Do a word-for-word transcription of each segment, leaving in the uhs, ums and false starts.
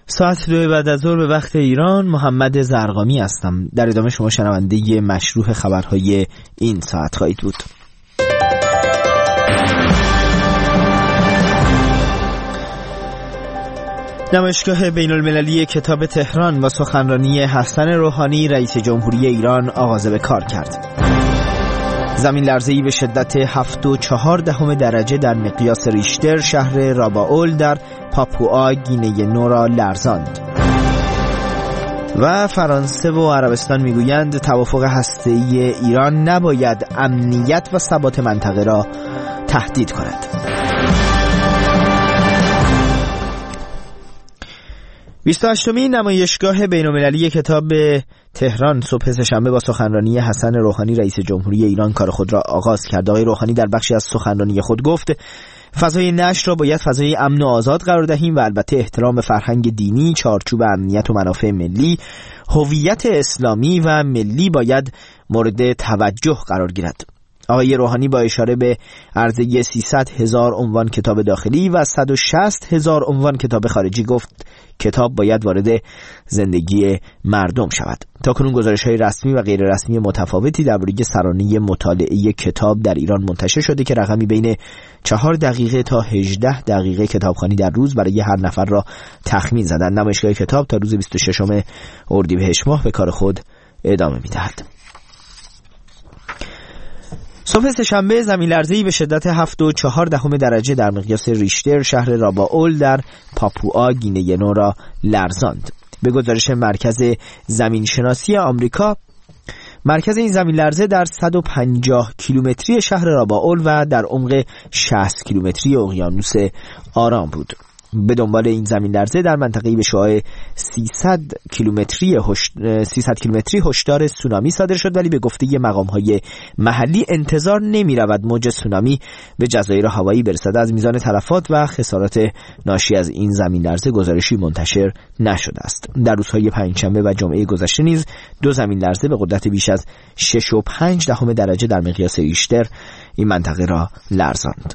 ساعت دو بعد از ظهر به وقت ایران. محمد زرقامی هستم. در ادامه شما شنونده مشروح خبرهای این ساعت خواهید بود. نمایشگاه بین المللی کتاب تهران با سخنرانی حسن روحانی رئیس جمهوری ایران آغاز به کار کرد. زمین لرزه‌ای به شدت هفت و چهار دهم درجه در مقیاس ریشتر شهر راباول در پاپوآ گینه نو را لرزاند. و فرانسه و عربستان میگویند توافق هسته‌ای ایران نباید امنیت و ثبات منطقه را تهدید کند. بیست و هشتمین نمایشگاه بین‌المللی کتاب تهران صبح سه‌شنبه با سخنرانی حسن روحانی رئیس جمهوری ایران کار خود را آغاز کرد. آقای روحانی در بخشی از سخنرانی خود گفت فضای نشر را باید فضای امن و آزاد قرار دهیم و البته احترام فرهنگ دینی، چارچوب امنیت و منافع ملی، هویت اسلامی و ملی باید مورد توجه قرار گیرد. آقای روحانی با اشاره به عرضه سیصد هزار عنوان کتاب داخلی و صد و شصت هزار عنوان کتاب خارجی گفت کتاب باید وارد زندگی مردم شود. تاکنون گزارش‌های رسمی و غیر رسمی متفاوتی درباره سرانه مطالعه کتاب در ایران منتشر شده که رقمی بین چهار دقیقه تا هجده دقیقه کتابخوانی در روز برای هر نفر را تخمین زدند. نمایشگاه کتاب تا روز بیست و ششم اردیبهشت ماه به کار خود ادامه می‌دهد. صبح سه‌شنبه زمین لرزه‌ای به شدت هفت و چهار دهم درجه در مقیاس ریشتر شهر راباول در پاپوآ گینه نو را لرزاند. به گزارش مرکز زمین شناسی آمریکا، مرکز این زمین لرزه در صد و پنجاه کیلومتری شهر راباول و در عمق شصت کیلومتری اقیانوس آرام بود. به دنبال این زمین لرزه در منطقه‌ای به شعاع سیصد کیلومتری سیصد کیلومتری هشدار سونامی صادر شد، ولی به گفته مقام‌های محلی انتظار نمی‌رود موج سونامی به جزایر هاوایی برسد. از میزان تلفات و خسارات ناشی از این زمین لرزه گزارشی منتشر نشده است. در روزهای پنجشنبه و جمعه گذشته نیز دو زمین لرزه به قدرت بیش از شش و پنج دهم درجه در مقیاس ریشتر این منطقه را لرزاند.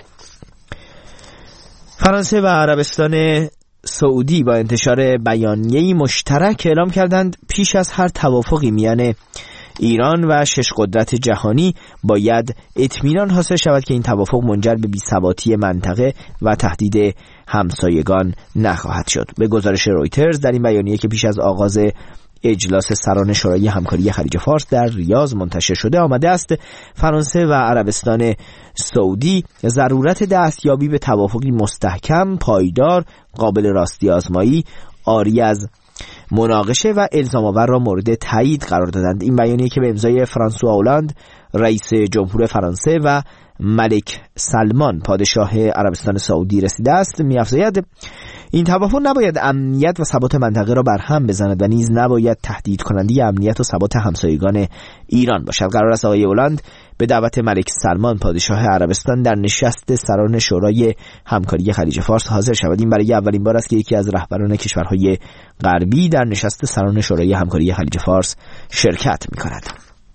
فرانسه و عربستان سعودی با انتشار بیانیه‌ای مشترک اعلام کردند پیش از هر توافقی میان ایران و شش قدرت جهانی باید اطمینان حاصل شود که این توافق منجر به بی‌ثباتی منطقه و تهدید همسایگان نخواهد شد. به گزارش رویترز در این بیانیه که پیش از آغاز اجلاس سران شورای همکاری خلیج فارس در ریاض منتشر شده آمده است فرانسه و عربستان سعودی ضرورت دستیابی به توافقی مستحکم، پایدار، قابل راستی آزمایی، عاری از مناقشه و الزام آور را مورد تایید قرار دادند. این بیانیه که به امضای فرانسوا هولند رئیس جمهور فرانسه و ملک سلمان پادشاه عربستان سعودی رسیده است می‌افزاید این توافق نباید امنیت و ثبات منطقه را برهم بزند و نیز نباید تهدید کننده امنیت و ثبات همسایگان ایران باشد. قرار است آقای هولند به دعوت ملک سلمان پادشاه عربستان در نشست سران شورای همکاری خلیج فارس حاضر شود. این برای اولین بار است که یکی از رهبران کشورهای غربی در نشست سران شورای همکاری خلیج فارس شرکت می‌کند.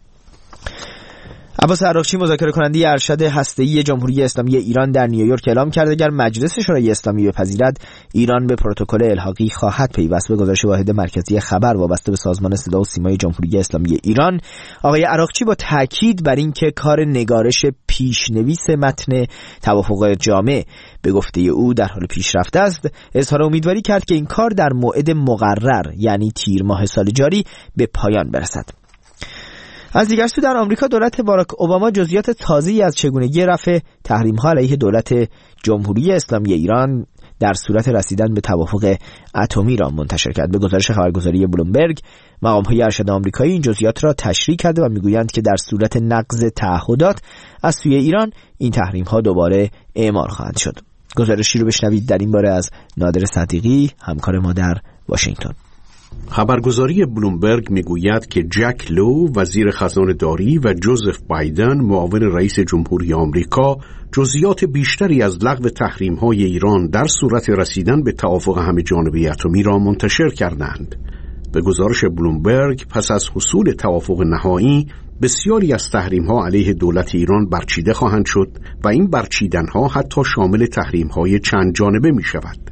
عباس عراقچی مذاکره کننده ارشد هسته‌ای جمهوری اسلامی ایران در نیویورک اعلام کرد اگر مجلس شورای اسلامی بپذیرد ایران به پروتکل الحاقی خواهد پیوست. به گزارش واحد مرکزی خبر وابسته به سازمان صدا و سیمای جمهوری اسلامی ایران، آقای عراقچی با تاکید بر اینکه کار نگارش پیشنویس متن توافق جامع به گفته او در حال پیشرفت است، اظهار امیدواری کرد که این کار در موعد مقرر یعنی تیر ماه سال جاری به پایان برسد. از دیگر سو در آمریکا دولت باراک اوباما جزئیات تازه‌ای از چگونگی رفع تحریم‌ها علیه دولت جمهوری اسلامی ایران در صورت رسیدن به توافق اتمی را منتشر کرد. به گزارش خبرگزاری بلومبرگ، مقام‌های ارشد آمریکایی این جزئیات را تشریح کرده و میگویند که در صورت نقض تعهدات از سوی ایران این تحریم‌ها دوباره اعمال خواهند شد. گزارشی رو بشنوید در این باره از نادر صدیقی، همکار ما در واشنگتن. خبرگزاری بلومبرگ میگوید که جک لو وزیر خزانه داری و جوزف بایدن معاون رئیس جمهوری آمریکا جزئیات بیشتری از لغو تحریم‌های ایران در صورت رسیدن به توافق همه‌جانبه اتمی را منتشر کردند. به گزارش بلومبرگ پس از حصول توافق نهایی بسیاری از تحریم‌ها علیه دولت ایران برچیده خواهند شد و این برچیدن‌ها حتی شامل تحریم‌های چند جانبه می‌شود.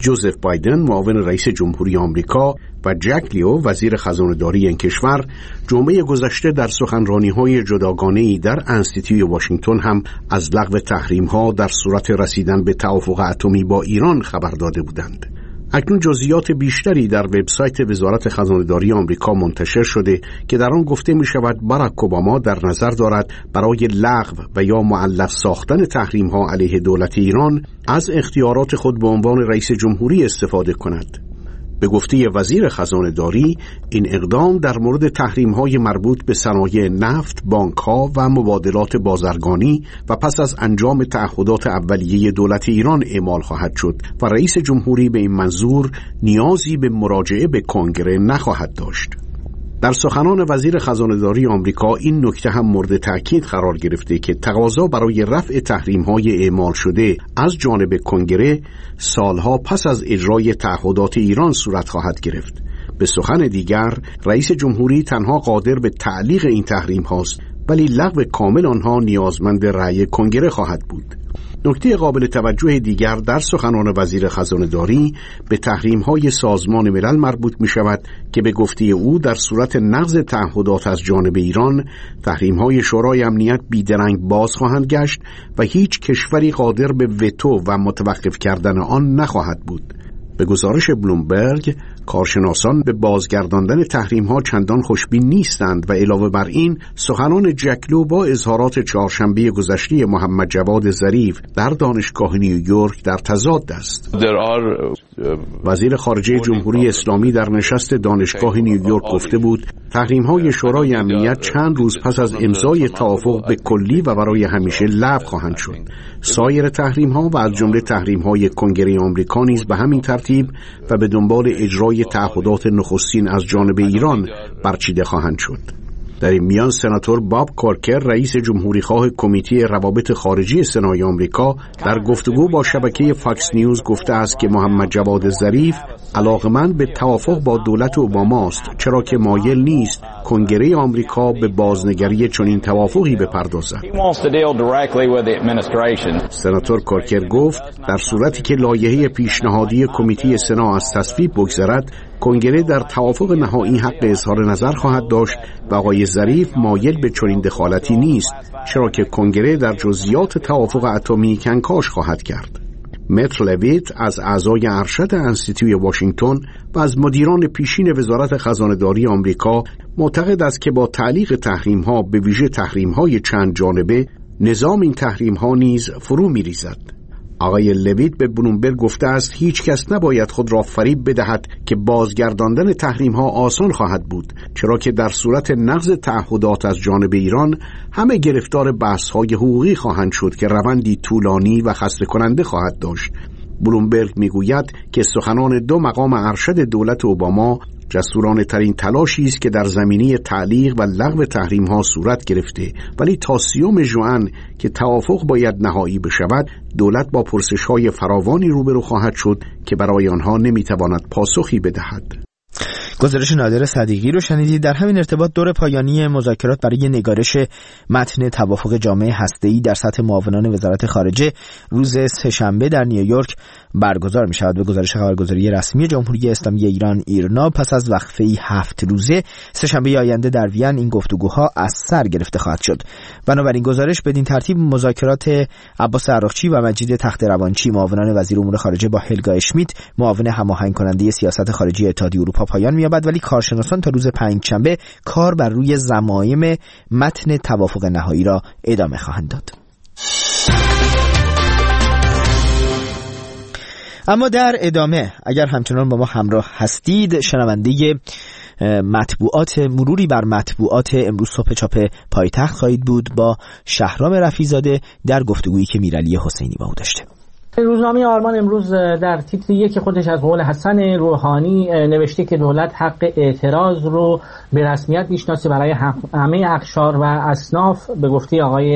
جوزف بایدن معاون رئیس جمهوری آمریکا و جک لیو وزیر خزانه‌داری این کشور جمعه گذشته در سخنرانی‌های جداگانه‌ای در انستیتوی واشنگتن هم از لغو تحریم‌ها در صورت رسیدن به توافق اتمی با ایران خبر داده بودند. اکنون جزئیات بیشتری در وبسایت وزارت خزانه‌داری آمریکا منتشر شده که در آن گفته می شود باراک اوباما در نظر دارد برای لغو و یا معلق ساختن تحریم‌ها علیه دولت ایران از اختیارات خود به عنوان رئیس جمهوری استفاده کند. به گفته وزیر خزانه‌داری این اقدام در مورد تحریم‌های مربوط به صنایع نفت، بانک‌ها و مبادلات بازرگانی و پس از انجام تعهدات اولیه دولت ایران اعمال خواهد شد و رئیس جمهوری به این منظور نیازی به مراجعه به کنگره نخواهد داشت. در سخنان وزیر خزانه‌داری آمریکا این نکته هم مورد تأکید قرار گرفته که تقاضا برای رفع تحریم‌های اعمال شده از جانب کنگره سالها پس از اجرای تعهدات ایران صورت خواهد گرفت. به سخن دیگر رئیس جمهوری تنها قادر به تعلیق این تحریم هاست ولی لغو کامل آنها نیازمند رأی کنگره خواهد بود. نکته قابل توجه دیگر در سخنان وزیر خزانه‌داری به تحریم‌های سازمان ملل مربوط می‌شود که به گفته او در صورت نقض تعهدات از جانب ایران تحریم‌های شورای امنیت بیدرنگ باز خواهند گشت و هیچ کشوری قادر به وتو و متوقف کردن آن نخواهد بود. به گزارش بلومبرگ کارشناسان به بازگرداندن تحریم‌ها چندان خوشبین نیستند و علاوه بر این سخنان جک لو با اظهارات چهارشنبه گذشته محمد جواد ظریف در دانشگاه نیویورک در تضاد است. وزیر خارجه جمهوری اسلامی در نشست دانشگاه نیویورک گفته بود تحریم‌های شورای امنیت چند روز پس از امضای توافق به کلی و برای همیشه لغو خواهند شد. سایر تحریم‌ها و از جمله تحریم‌های کنگره آمریکا نیز به همین ترتیب و به دنبال اجرای تعهدات نخستین از جانب ایران برچیده خواهند شد. در این میان سناتور باب کورکر رئیس جمهوریخواه کمیته روابط خارجی سنای آمریکا در گفتگو با شبکه فاکس نیوز گفته است که محمد جواد ظریف علاقمند به توافق با دولت اوباما است چرا که مایل نیست کنگره آمریکا به بازنگری چنین توافقی بپردازد. سناتور کورکر گفت در صورتی که لایحه پیشنهادی کمیته سنا از تصویب بگذرد کنگره در توافق نهایی حق اظهار نظر خواهد داشت و آقای ظریف مایل به چنین دخالتی نیست چرا که کنگره در جزئیات توافق اتمی کنکاش خواهد کرد. مت لویت از اعضای ارشد انستیتوی واشنگتن و از مدیران پیشین وزارت خزانه‌داری آمریکا معتقد است که با تعلیق تحریم‌ها به ویژه تحریم‌های چند جانبه نظام این تحریم‌ها نیز فرو می‌ریزد. آقای لویت به بلومبرگ گفته است هیچ کس نباید خود را فریب بدهد که بازگرداندن تحریم‌ها آسان خواهد بود چرا که در صورت نقض تعهدات از جانب ایران همه گرفتار بحث‌های حقوقی خواهند شد که روندی طولانی و خسته کننده خواهد داشت. بلومبرگ میگوید که سخنان دو مقام ارشد دولت اوباما جسورانه ترین تلاشی است که در زمینه تعلیق و لغو تحریم ها صورت گرفته ولی تا سیوم ژوئن که توافق باید نهایی بشود دولت با پرسش های فراوانی روبرو خواهد شد که برای آنها نمیتواند پاسخی بدهد. گزارش نادر صدیقی رو شنیدید. در همین ارتباط دور پایانی مذاکرات برای نگارش متن توافق جامع هسته‌ای در سطح معاونان وزارت خارجه روز سه‌شنبه در نیویورک برگزار می شود. به گزارش خبرگزاری رسمی جمهوری اسلامی ایران ایرنا پس از وقفه‌ای هفت روزه سه‌شنبه آینده در وین این گفتگوها از سر گرفته خواهد شد. بنابراین گزارش بدین ترتیب مذاکرات عباس عراقچی و مجید تخت روانچی معاونان وزیر امور خارجه با هلگا اشمیت معاون هماهنگ کننده سیاست خارجی اتحادیه اروپا پایان می‌یابد ولی کارشناسان تا روز پنجشنبه کار بر روی ضمایم متن توافق نهایی را ادامه خواهند داد. اما در ادامه اگر همچنان با ما همراه هستید شنونده مطبوعات مروری بر مطبوعات امروز صبح چاپ پایتخت خواهید بود با شهرام رفیع‌زاده در گفتگویی که میرعلی حسینی با او داشته. روزنامه آرمان امروز در تیتر یک خودش از قول حسن روحانی نوشته که دولت حق اعتراض رو به رسمیت میشناسه برای همه اقشار و اصناف. به گفته آقای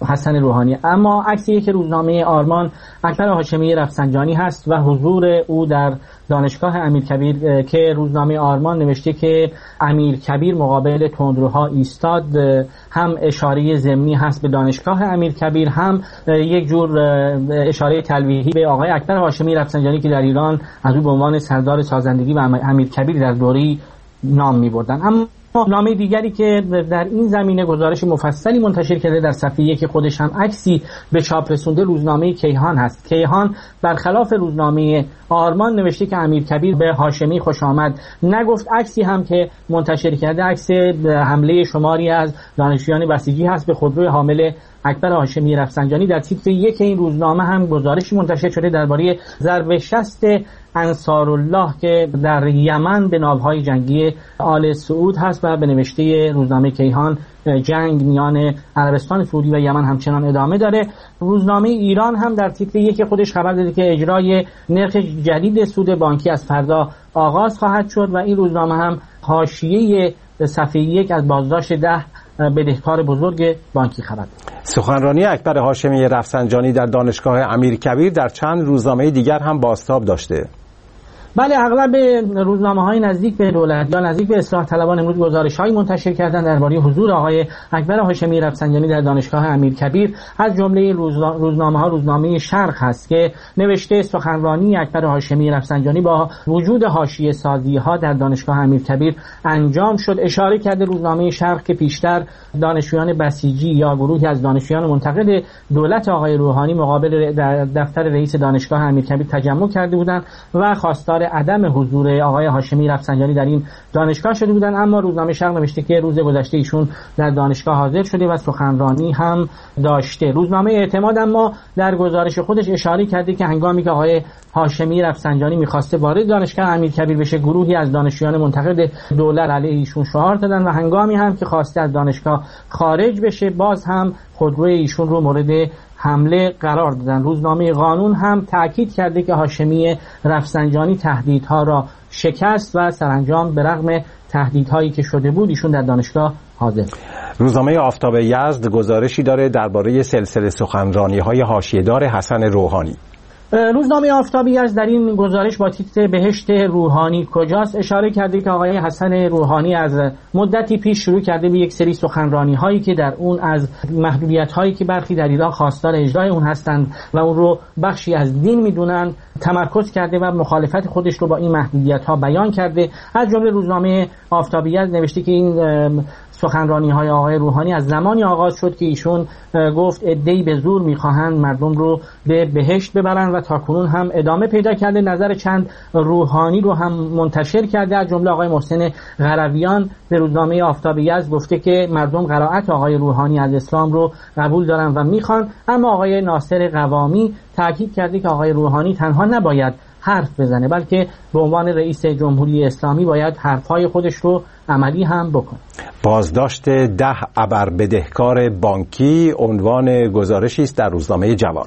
حسن روحانی. اما عکس یک روزنامه آرمان اکبر هاشمی رفسنجانی هست و حضور او در دانشگاه امیرکبیر که روزنامه آرمان نوشته که امیرکبیر مقابل تندروها ایستاد، هم اشاره ضمنی هست به دانشگاه امیرکبیر، هم یک جور اشاره تلویحی به آقای اکبر هاشمی رفسنجانی که در ایران از او به عنوان سردار سازندگی و امیرکبیر در دوری نام می‌بردند. اما نامه دیگری که در این زمینه گزارش مفصلی منتشر کرده در صفحه یک خودش هم عکسی به چاپ رسونده روزنامه کیهان هست. کیهان برخلاف روزنامه آرمان نوشته که امیرکبیر به هاشمی خوش آمد نگفت. عکسی هم که منتشر کرده عکس حمله شماری از دانشجویان بسیجی هست به خودروی حامل اکبر هاشمی رفسنجانی. در تیتر یک این روزنامه هم گزارشی منتشر شده درباره ضرب شست انصارالله که در یمن به ناوهای جنگی آل سعود هست و به نوشته روزنامه کیهان جنگ میان عربستان سعودی و یمن همچنان ادامه داره. روزنامه ایران هم در تیتر یک خودش خبر داده که اجرای نرخ جدید سود بانکی از فردا آغاز خواهد شد و این روزنامه هم حاشیه صفحه یک از بازداشت ده بدهکار بزرگ بانکی خبر. سخنرانی اکبر هاشمی رفسنجانی در دانشگاه امیرکبیر در چند روزنامه دیگر هم بازتاب داشته. بله، اغلب روزنامه‌های نزدیک به دولت یا نزدیک به اصلاح طلبان امروز گزارش‌هایی منتشر کردند درباره حضور آقای اکبر هاشمی رفسنجانی در دانشگاه امیرکبیر. از جمله روزنامه‌ها روزنامه شرق هست که نوشته سخنرانی اکبر هاشمی رفسنجانی با وجود حاشیه سازی‌ها در دانشگاه امیرکبیر انجام شد. اشاره کرده روزنامه شرق که پیشتر دانشجویان بسیجی یا گروهی از دانشجویان منتقد دولت آقای روحانی مقابل دفتر رئیس دانشگاه امیرکبیر تجمع کرده بودند و خواستار عدم حضور آقای هاشمی رفسنجانی در این دانشگاه شده بودند. اما روزنامه شرق نوشته که روز گذشته ایشون در دانشگاه حاضر شده و سخنرانی هم داشته. روزنامه اعتماد اما در گزارش خودش اشاره کرده که هنگامی که آقای هاشمی رفسنجانی می‌خواسته وارد دانشگاه امیرکبیر بشه، گروهی از دانشجویان منتقد دولت علیه ایشون شعار دادن و هنگامی هم که خواسته از دانشگاه خارج بشه باز هم خودروی ایشون رو مورد حمله قرار دادن. روزنامه قانون هم تأکید کرده که هاشمی رفسنجانی تهدیدها را شکست و سرانجام به رغم تهدیدهایی که شده بود ایشون در دانشگاه حاضر. روزنامه آفتاب یزد گزارشی داره درباره سلسله سخنرانی‌های حاشیه‌دار حسن روحانی. روزنامه آفتابی یزد در این گزارش با تیتر بهشت روحانی کجاست اشاره کرده که آقای حسن روحانی از مدتی پیش شروع کرده به یک سری سخنرانی هایی که در اون از محدودیت هایی که برخی در ایران خواستار اجرای اون هستند و اون رو بخشی از دین میدونن تمرکز کرده و مخالفت خودش رو با این محدودیت ها بیان کرده. از جمله روزنامه آفتابی یزد نوشته که این سخنرانی های آقای روحانی از زمانی آغاز شد که ایشون گفت عده‌ای به زور میخواهند مردم رو به بهشت ببرن و تاکنون هم ادامه پیدا کرده. نظر چند روحانی رو هم منتشر کرده. از جمله آقای محسن قرویان به روزنامه آفتاب یزد گفته که مردم قرائت آقای روحانی از اسلام رو قبول دارن و میخوان. اما آقای ناصر قوامی تاکید کرده که آقای روحانی تنها نباید حرف بزنه بلکه به عنوان رئیس جمهوری اسلامی باید حرفهای خودش رو عملی هم بکنه. بازداشت ده ابر بدهکار بانکی عنوان گزارشی است در روزنامه جوان.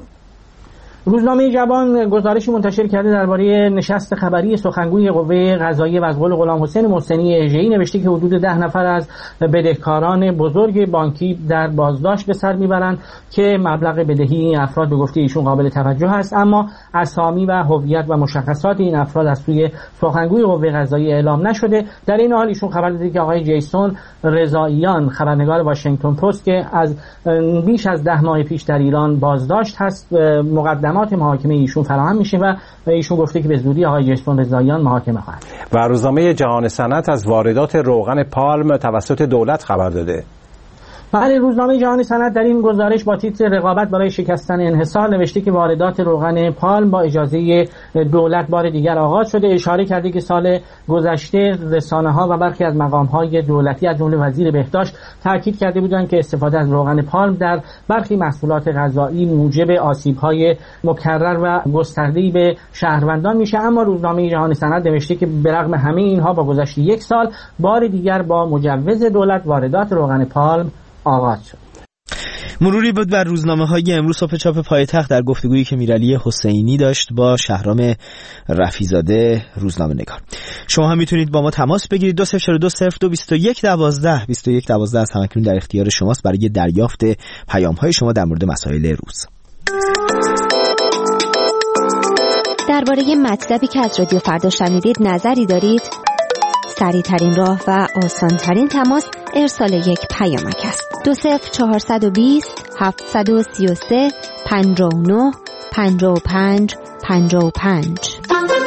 روزنامه جوان گزارشی منتشر کرده درباره نشست خبری سخنگوی قوه قضاییه و از قول غلام حسین محسنی اژه‌ای نوشته که حدود ده نفر از بدهکاران بزرگ بانکی در بازداشت به سر میبرند که مبلغ بدهی این افراد به گفته ایشون قابل توجه است، اما اسامی و هویت و مشخصات این افراد از سوی سخنگوی قوه قضاییه اعلام نشده. در این حال ایشون خبر داده که آقای جیسون رضاییان خبرنگار واشنگتن پست که از بیش از ده ماه پیش در ایران بازداشت هست مقدم محاکمه ایشون فراهم میشه و ایشون گفته که به زودی آقای جیسون رضاییان محاکمه خواهد. و روزنامه جهان صنعت از واردات روغن پالم توسط دولت خبر داده. بله، روزنامه جهان صنعت در این گزارش با تیتر رقابت برای شکستن انحصار نوشته که واردات روغن پالم با اجازه دولت بار دیگر آغاز شده. اشاره کرده که سال گذشته رسانه‌ها و برخی از مقام‌های دولتی از جمله وزیر بهداشت تاکید کرده بودند که استفاده از روغن پالم در برخی محصولات غذایی موجب آسیب‌های مکرر و گسترده‌ای به شهروندان میشه. اما روزنامه جهان صنعت نوشته که برغم همه اینها با گذشت یک سال بار دیگر با مجوز دولت واردات روغن پالم آغاز شد. مروری بود بر روزنامه‌های امروز صبح چاپ پایتخت در گفتگویی که میرعلی حسینی داشت با شهرام رفیزاده روزنامه‌نگار. شما هم میتونید با ما تماس بگیرید. دو صفر چهار دو صفر دو بیست و یک دوازده بیست و یک دوازده از همکنون در اختیار شماست برای دریافت پیام‌های شما در مورد مسائل روز. درباره مطلبی که از رادیو فردا شنیدید نظری دارید؟ سریع ترین راه و آسان ترین تماس ارسال یک پیامک است. دو صفر چهارصد و بیست هفتصد و سی و سه پنجاه و نه پنجاه و پنج پنجاه و پنج.